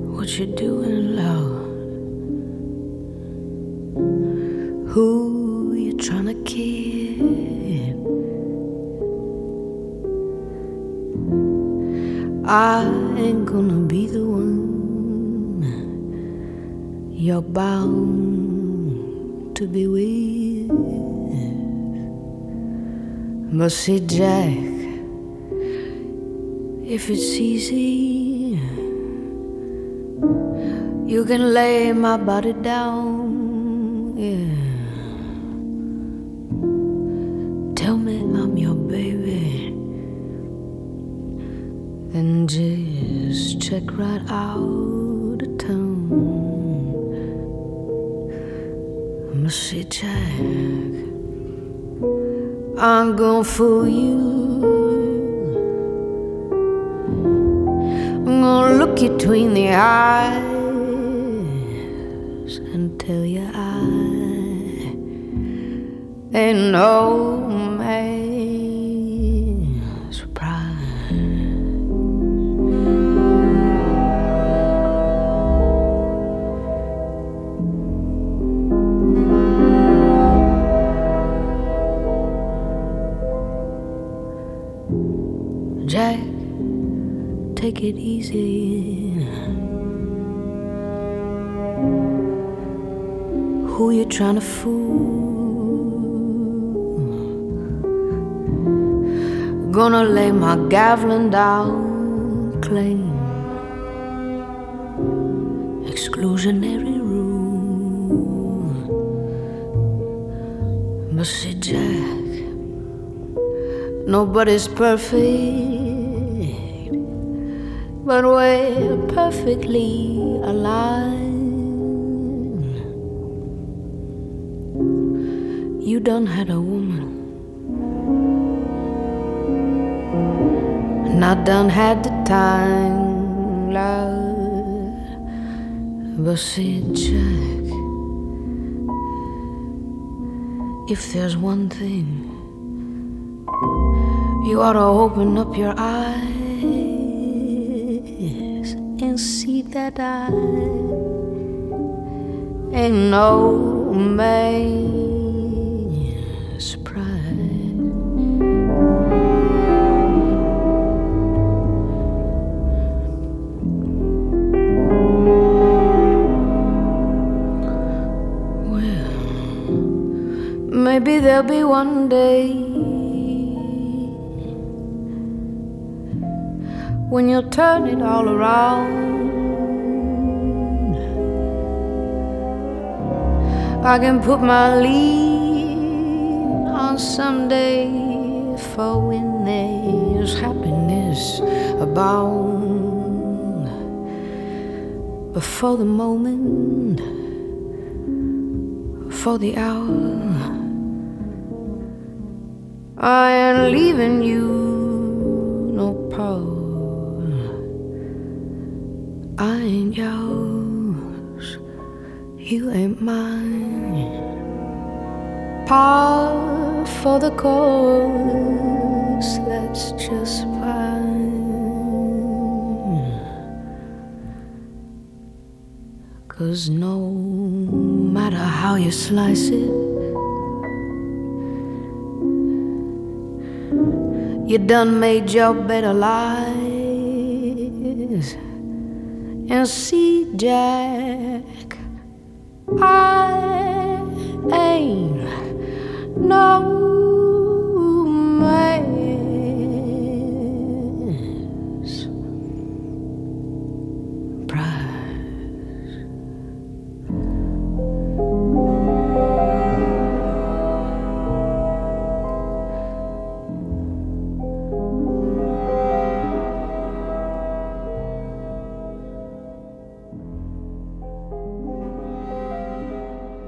What you doing, love? Who you tryna kid? I ain't gonna be the one you're bound to be with. But see, Jack, if it's easy, you can lay my body down, yeah. Tell me I'm your baby, then just check right out of town. I'ma say, Jack, I'm gonna fool you. I'm gonna look you between the eyes and tell you I ain't no man's surprise. Jack, take it easy. Who you tryna fool? Gonna lay my gaveling down, claim exclusionary rule. But see, Jack, nobody's perfect, but we're perfectly aligned. You done had a woman, and I done had the time, love. But see, Jack, if there's one thing, you ought to open up your eyes and see that I ain't no man's surprise. Well, maybe there'll be one day when you'll turn it all around. I can put my lead on someday for when there's happiness abound. But for the moment, for the hour, I ain't leaving you no power. I ain't yours, you ain't mine. Par for the course, that's just fine. 'Cause no matter how you slice it, you done made your bed of lies. And see, Jack, I ain't no